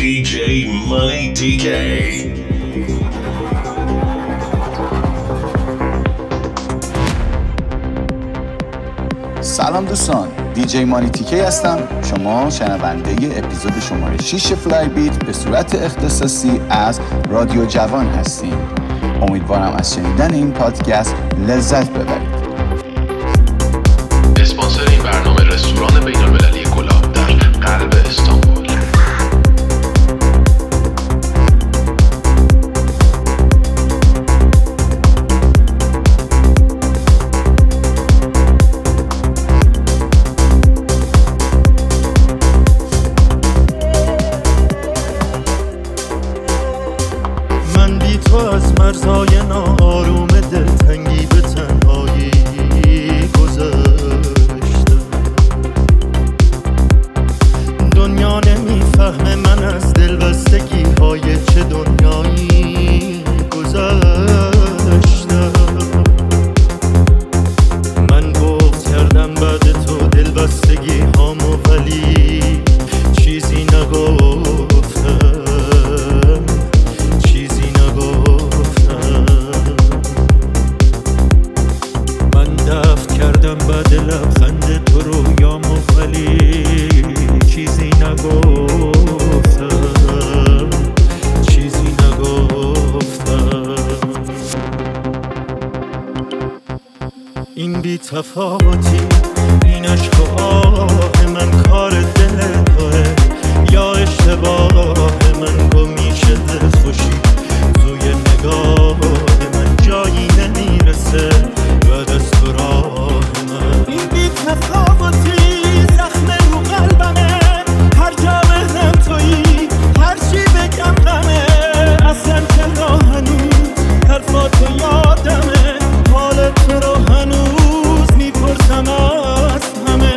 DJ Money TK. سلام دوستان، دیجی مانی تیکی هستم. شما شنونده اپیزود شماره 6 فلای بیت به صورت اختصاصی از رادیو جوان هستین. امیدوارم از شنیدن این پادکست لذت ببرید. اسپانسر این برنامه رستوران بین‌المللی گلاب در قلب استانبول. تو از مرزهای ناآروم دلتنگی به تنهایی گذشتم. دنیا نمیفهمه من از دلبستگی های چه دنیایی گذشتم. من گفت کردم بعد تو دلبستگی هامو، ولی چیزی نگفتم. بعد لبخند تو رویامو، ولی چیزی نگفتم. این بی تفاوتی، این عشق و آه من کار دل توه یا اشتباه من؟ گم میشه دلخوشی توی نگاه من، جایی نمیرسه بعد از تو راه من. این بی تفاوتی زخم رو قلبمه، هر جا بزنم تویی، هر چی بگم غمه. اصلا چرا هنوز حرفاتو یادمه، حال تو رو هنوز میپرسم از همه.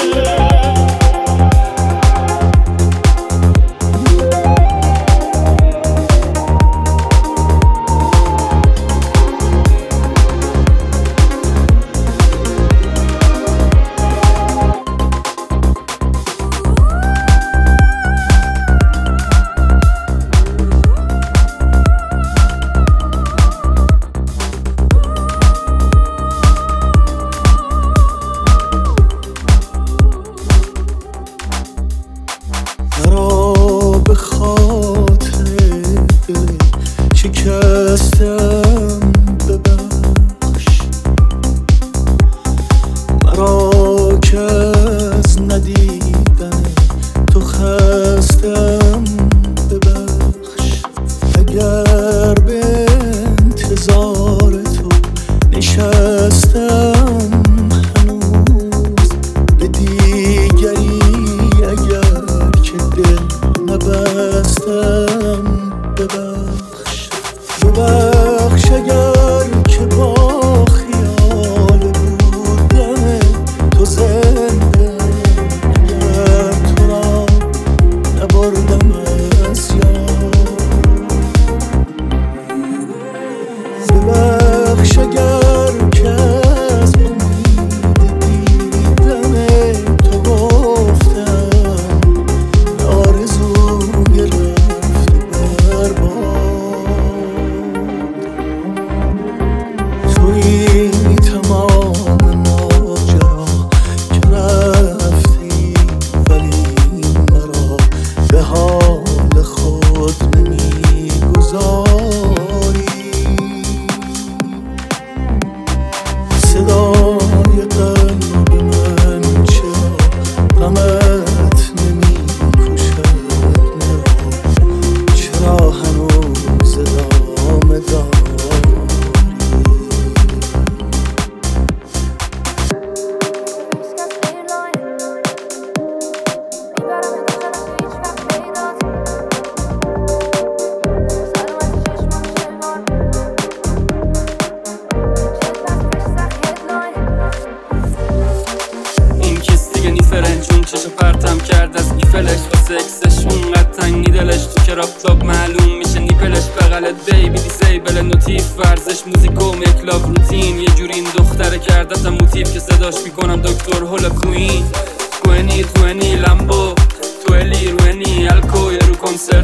چشو پرتم کرد از ایفلش، واسه اکسش اونقدر تنگی دلش، تو کرافتاب معلوم میشه نیپلش، بغلت بیبی دیسیبل نوتیف، ورزش موزیک و مکلاف روتین، یه جوری این دختره کردتم موتیف که صداش میکنم دکتر هولا کوین. 2020 لامبو 20 روینی الکو یه رو کنسر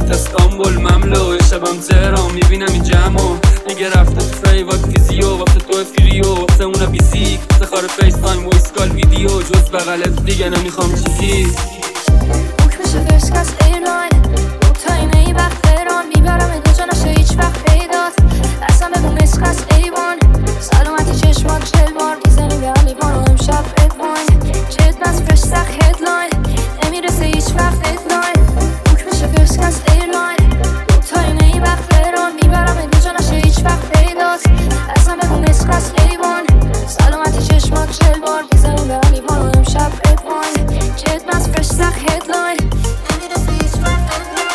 استانبول مملو شبم تهران میبینم این جمعو میگه رفته تو فیوات فیزیو وقت تو فیریو وقت اونا بیزیک تخار فیس تایم و اسکال ویدیو جز بغلت دیگه نمیخوام چیزی بوک میشه فرسکس ایرلاین تا اینه ای وقت تهران میبرم دو جا نشه هیچ وقت پیدات دستم بگو مسکس ایوان سلامتی چشمات 40 بار میزنی به علیوان و امشب ادواین چت بس فرش سخ هدلاین نمیرسه هیچ وقت ادلاین بوک میشه فرسکس ایرلاین تا اینه ای وقت تهران میبرم دو جا نشه هیچ وقت پیدات دستم بگو مسکس ایوان سلامتی چشمات 40 بار میزنی به علیوان و امشب ادواین چت بس فرش سخ هدلاین نمیرسه هیچ وقت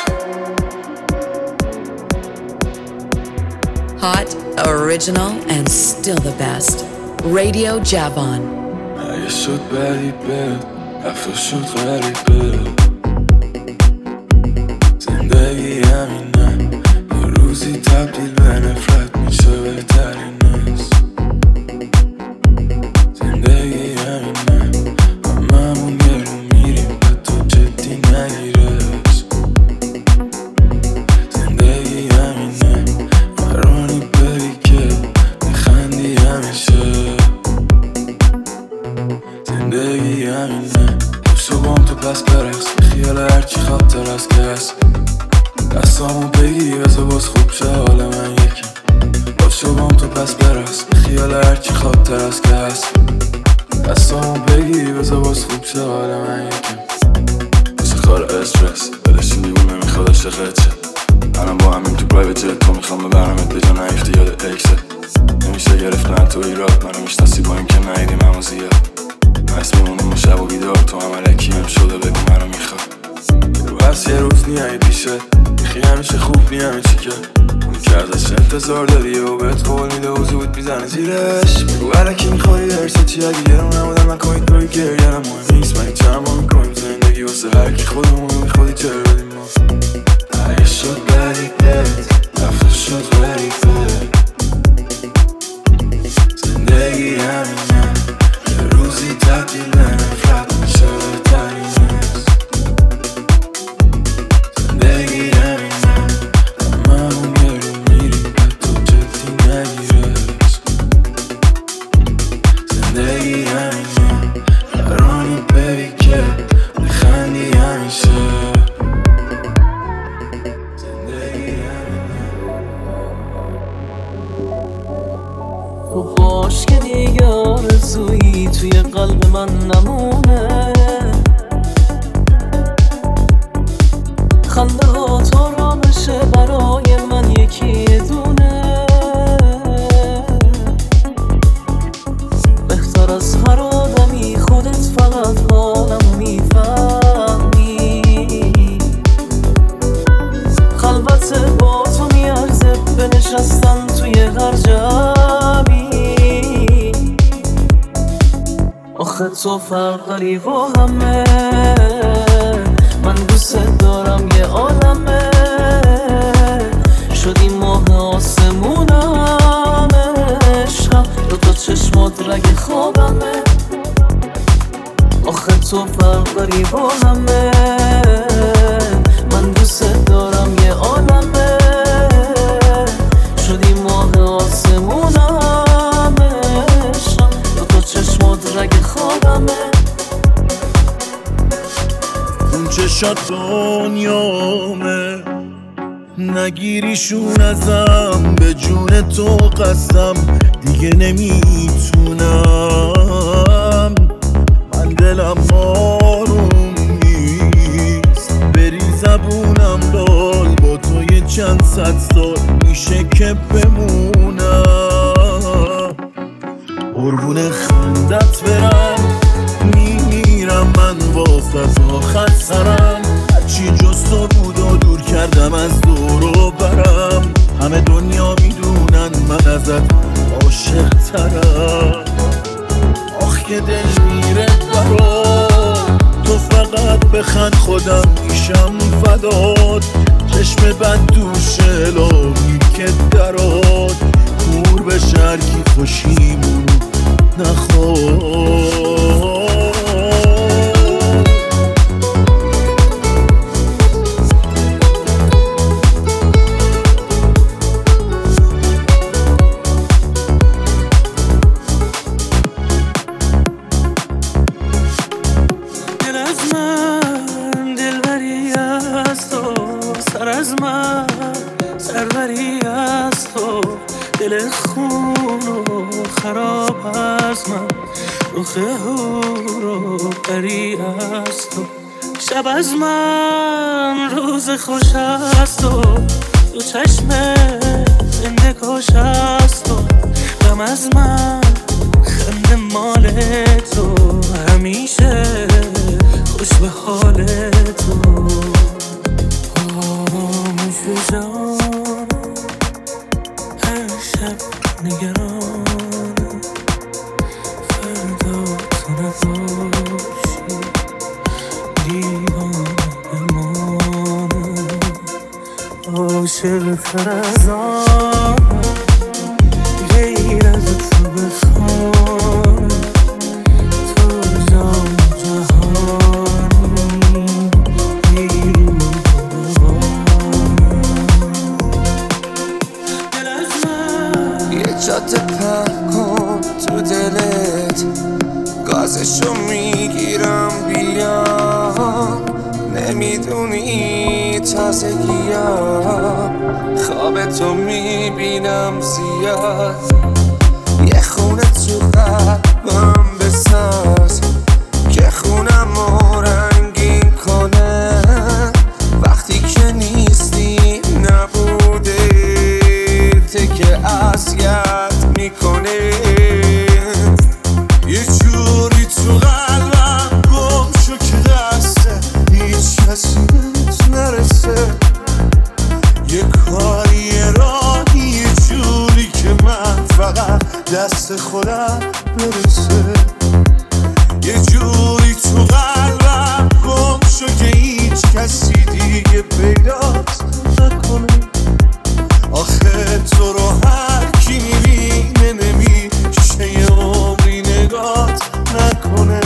Hot, original, and still the best. Radio Javon. اگه شد بریبه رفت شد غریبه زندگی همینه یه روزی تبدیل به نفرت میشه بهترین است زندگی همینه هممون گرون میریم حتی جدی نگیرش زندگی همینه فرانی بری که بخندی همیشه زندگی همینه پشت بام تو پس برقص خیال هرچی خاطر از که هست دستامو بگیری بزا باز خوب شه حال من یکی پشت بام تو پس برقص خیال هرچی خاطر از که هست دستامو بگیری بزا باز خوب شه حال من یکی بسه کار استرس بلشین دیگون نمیخواد عشقت شه الان با همین تو پرایوت جت تو میخوام ببرمت به جا نیفتی یاد اکسه نمیشه گرفتن تو ایراد منو میشناسی با این که نهیدیم همو زیاد پس میمونیم شب و بیدار تو هم علکی هم شده بگو منو میخواد رو هست یه روز نیایی پیشه میخی همیشه خوب نی همه چی که اونی که ازش انتظار داری و بهت قول میده و زود میزنه زیرش بگو علکی میخوری درسه چی اگه گرون نمودن من کنید توی گریه هم مهم نیست من این چند ما میکنیم زندگی واسه هرکی خودمون میخوادی چرا بدیم ما اگه شد بریبت رفت شد غریبه زندگی همینه یه روزی تبدیل به نفرت میشه بهترین است زندگی همینه هممون گرون میریم حتی جدی نگیرش زندگی همینه فرانی بری که بخندی همیشه تو باش که دیگه آرزویی توی قلب من نمونه خنده ها تا را بشه برای من یکی دونه بهتر از هر آدمی خودت فقط حالمو میفهمی خلوت با تو میارزه بنشستن توی هر جمعی آخه تو فرقی با همه من دوست دارم یه عالمه شدی ماه آسمونم عشقم دو تا چشمات رگ خوابمه آخه تو فرقی با همه من دوست دارم یه عالمه شدی ماه آسمونم عشقم دو تا چشمات رگ خوابمه اون چشات دنیامه نگیریشون ازم به جون تو قسم دیگه نمیتونم من دلم آروم نیست بری زبونم لال با تو یه چند صد سال میشه که بمونم قربون خندت برم میمیرم من واسه آخر سرم هرچی جز تو بود و دور کردم از دور و برم همه دنیا میدونن من ازت عاشق ترم آخ که دل میره برات تو فقط بخند خودم میشم فدات چشم بد دوشه لاغی که درات کور به شرکی خوشیمون نخواد از من سروری از تو، دل خون و خراب از من، رخ هور و پری از تو. شب از من روز خوش از تو، تو چشم زنده کش از تو. غم از من خنده مال تو، همیشه خوش به حال تو. آموز جان هر شب نگرانم، فردا تو نباشی دیوانه بمانم. عاشق تر از آنم غیر از تو بخوانم، تو جان جهانی دیرو ببانم. یه جاده پر کن تو دلت، گازشو میگیرم بیا. نمیدونی تازگی‌ها خواب تو میبینم زیاد. یه خونه تو قلبم بساز که خونمو رنگین کنه. وقتی که نیستی نبوده تکه اذیت میکنه. یه جوری تو قلبم گم شو که دسته هیچ کسی نرسه. یه کاری راهی یه جوری که من فقط دست خودم برسه. یه جوری تو قلبم گم شو که هیچ کسی دیگه پیداست نکنه. آخه تو رو هر کی میبینه نمیشه یه عمری نگات نکنه.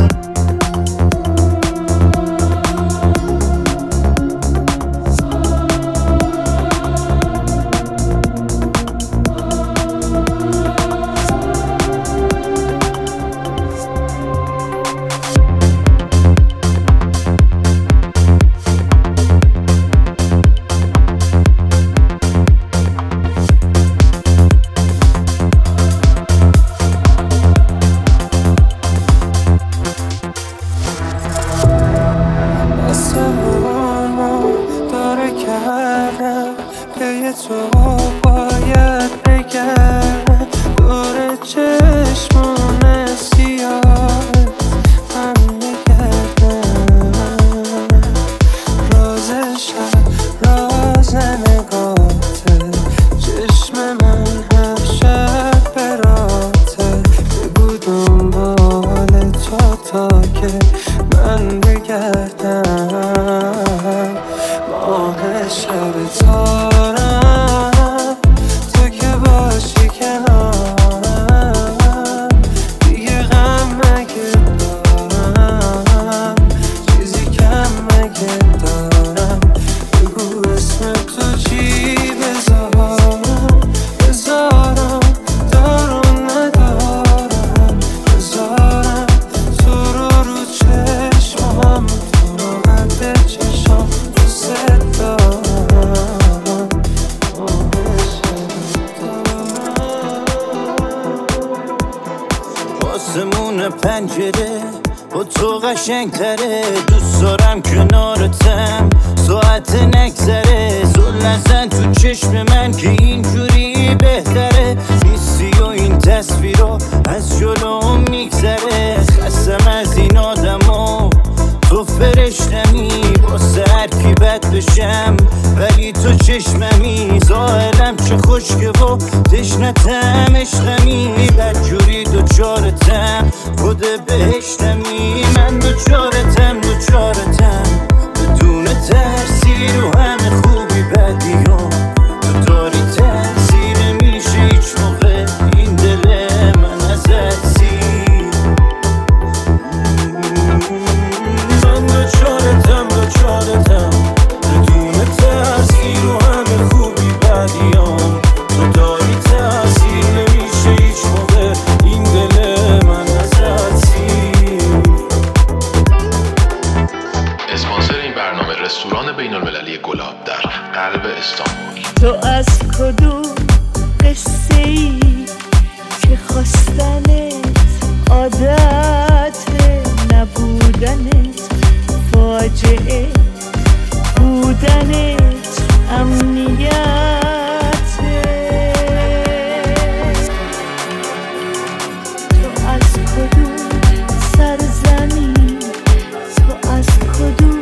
آسمون پنجره با تو قشنگتره. دوست دارم کنارتم ساعت نگذره. زل نزن تو چشم من که اینجوری بهتره. نیستی و این تصویرها از جلوم میگذره. خستم از این آدما تو فرشتمی. واسه هر کی بد بشم ولی تو چشممی. ظاهرم چه خوشگه و تشنتم عشقمی. بدجوری دوچارتم خود بهشتمی. من دوچارتم بدون ترسی رو همه خوبی بدیام. تو داری تاثیر میشه هیچ موقع این دل من ازت سیر. من دوچارتم بدون ترسی رو همه خوبی بدیام. تو داری تاثیر نمیشه هیچ موقع این دل من ازت سیر. رستوران بین المللی گلاب در قلب استانبول. تو از کدوم قصه ای که خواستنت عادت نبودنت فاجعه بودنت امنیته؟ تو از کدوم سرزمین، تو از کدوم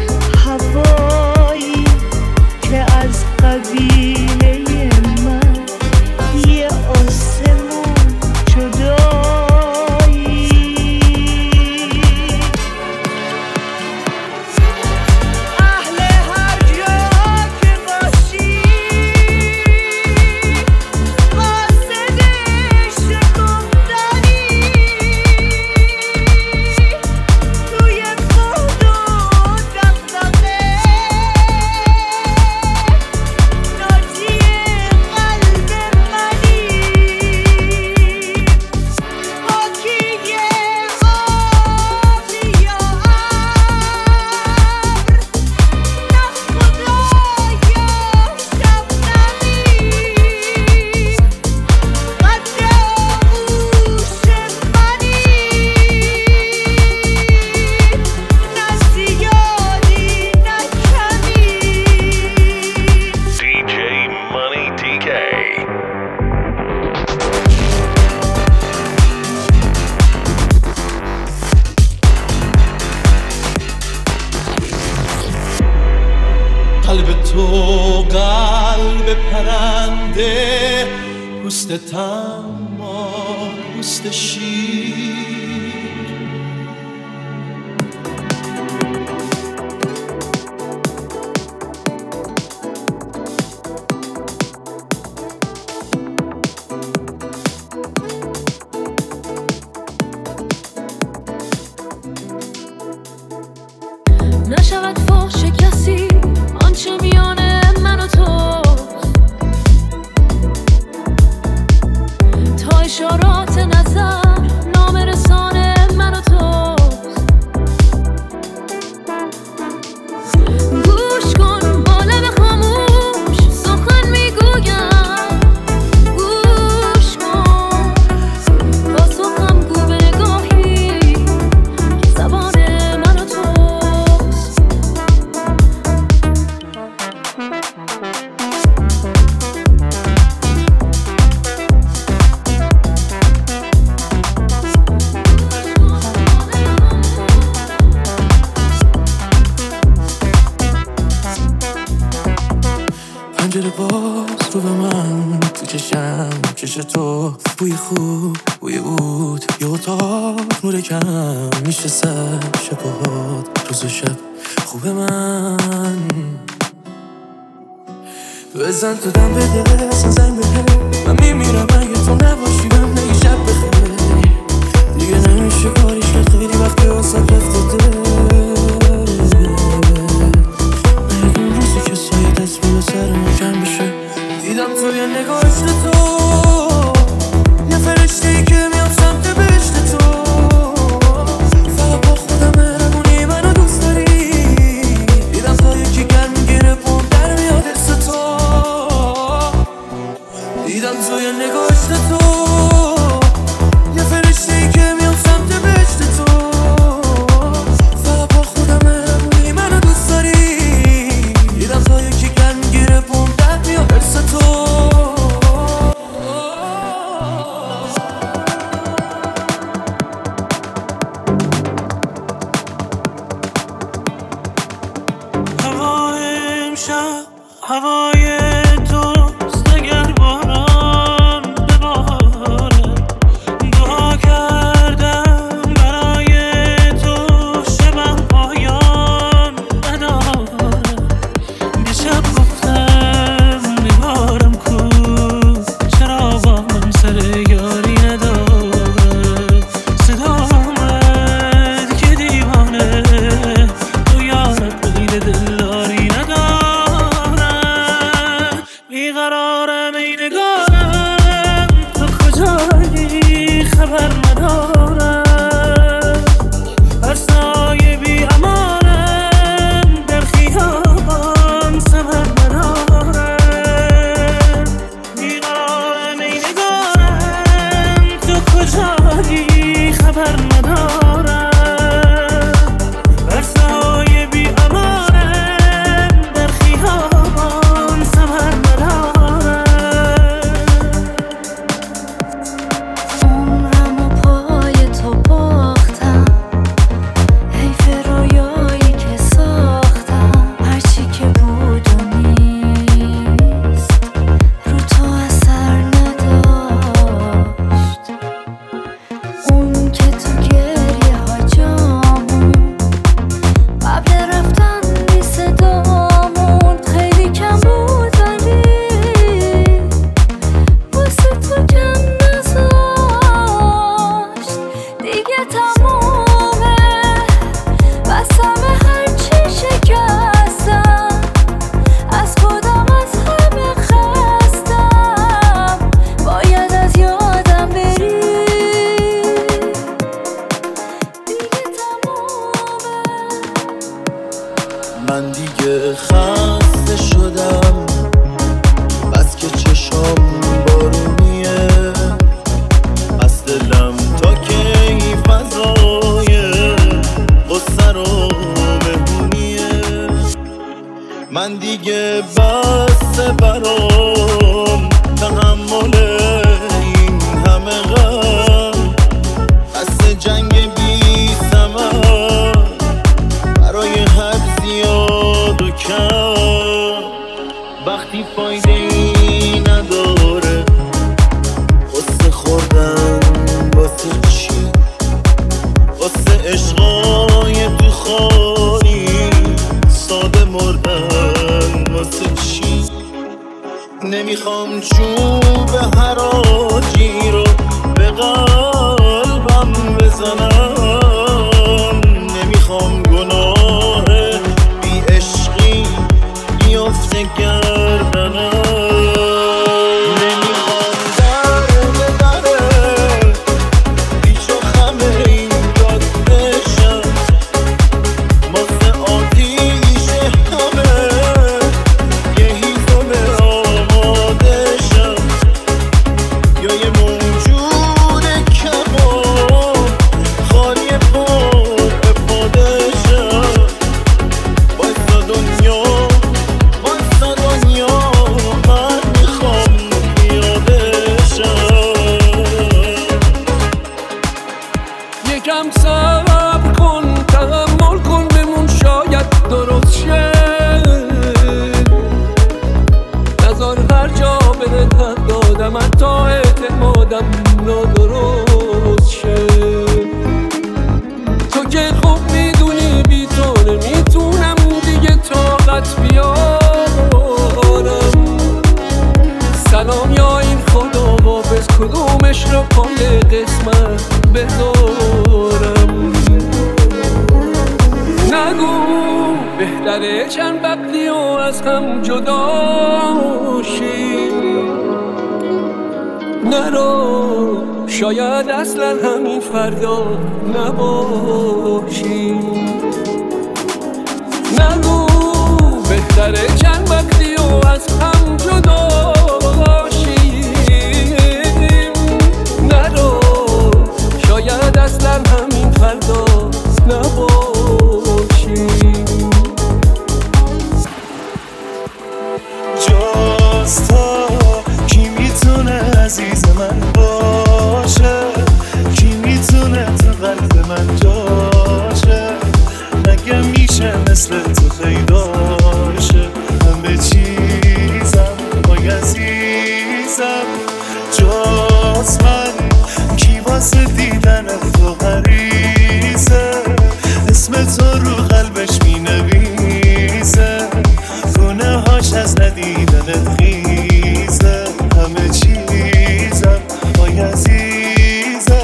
هوایی که از قبیله من یه آسمون جدایی؟ اهل هر جا که باشی قاصد شکفتنی توی خود و دغدغه ناجی قلب منی پاکی آبی یا ابر نه خدا یا شبنمی قدر آغوش منی نه زیادی نه کمی. DJ Money TK. قلب تو قلب پرنده، پوست تما پوست شیر. نشود فحش کسی آنچه میان من و تو، تا اشارات نظر نامرسان من و تو. گوش کن با لب خاموش سخن میگویم، گوش کن با سخم گو به نگاهی که زبان من و توست. پنجره باز رو به من، تو چشم چش تو، بوی خوب بوی عود، یه اتاق نور کم میشه سر شب و هات، روز و شب خوب من. بزن تو دم بده زنگ بده، من میمیرم اگه تو نباشی بهم نگی شب بخیر. دیگه نمیشه کاریش کرد، خیلی وقتی آسان رفته اون روزی که سایه دست بالا سر ما کم بشه. دیدم توی نگاهش تو یه فرشته‌ای که میاد سمت بهشت تو. فقط با خودم مهربونی منو دوست داری. دیدم تا یکی گرم میگیره پام در میاد حس تو. دیدم توی نگاهش تو یه فرشته‌ای که میاد سمت بهشت تو. فقط با خودم مهربونی منو دوست داری. دیدم تا یکی گرم میگیره پام در میاد حس تو. هوای امشب هوای توست، اگر باران بباره. دعا کردم برای تو شبم پایان نداره. دیشب گفتم نگارم کو، چرا با من سر یاری نداره. صدا آمد که دیوانه تو یارت غیر دلداری نداره. خسته شدم بس که چشام بارونیه از دلم تا که این فضای غصه رو مهمونیه من دیگه بسته برام تحمل این همه غم بسته جنگ بی ثمر برای هر زیاد و کم وقتی فایده ای نداره قصه خوردن واسه چی واسه عشقای تو خالی ساده مردن واسه چی نمیخوام چوب حراجی رو به قلبم بزنم نمیخوام گناه بی عشقی بیفته گردنم نمیخوام در بیچ و خمه اینجا بشم واسه آتیش همه یه هیزم آماده شم یا یه موجود کمان خالی پر افاده شم واسه دنیا من میخوام پیاده‌شم یکم صبر کن تحمل کن بمون شاید درست شه نذار هر جا بره تن دادم حتی اعتمادم نادرست شه تو که خوب میدونی بی تو نمیتونم دیگه طاقت بیارم سلام یا این خدا حافظ کدومش رو پای قسمت بذارم نگو بهتره چند وقتی و از هم جدا شیم نرو شاید اصلا همین فریاد نباشیم نگو بهتره چند وقتی و از هم جدا شیم نرو شاید اصلا همین فردا نباشیم جاست تا کی میتونه عزیز من باشه کی میتونه تو قلب من جاشه مگه میشه مثل تو خیداشه همه چیزم وای عزیزم جاست من کی واسه دیدن تو غریزه اسم تو رو قلبش مینویسه گونه هاش از ندیدن خیزه همه چیزم وای عزیزم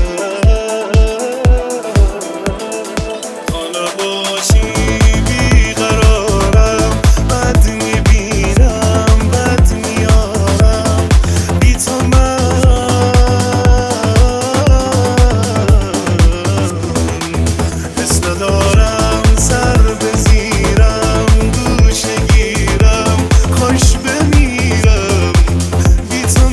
حالا باشی بیقرارم بد میبینم بد میارم بی تو من حس ندارم سر بزیرم گوشه گیرم خوش بمیرم بی تو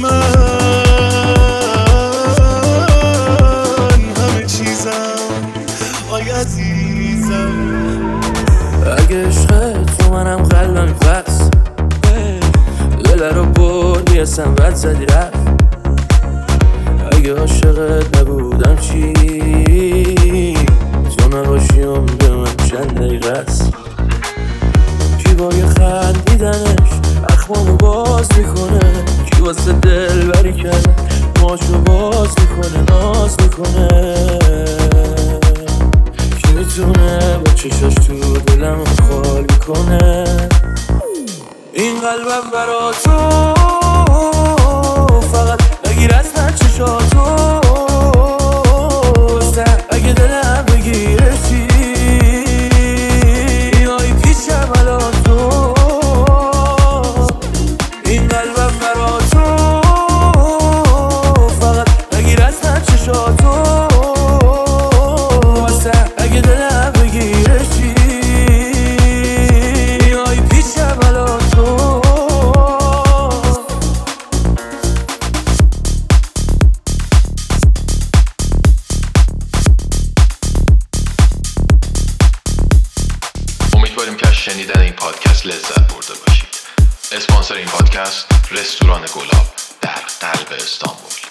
من همه چیزم آی عزیزم اگه عشق تو منم قلبم بس دل رو بردی اصلا بد زدی رفت اگه عاشقت نبودم چی تو نباشیم به من چند دقیقه است کی با یه خندیدنش اخمامو باز میکنه کی واسه دل بری کرده ماشو باز میکنه ناز میکنه کی میتونه با چشاش تو دلم خالی کنه این قلبم برا تو فقط نگیر از من چشاتو اگه دلم بگیره چی آی پیشم الان تو این قلبم برا تو فقط نگیر از من چشاتو اگه دلم بگیره چی آی اسپانسر این پادکست رستوران گلاب در قلب استانبول.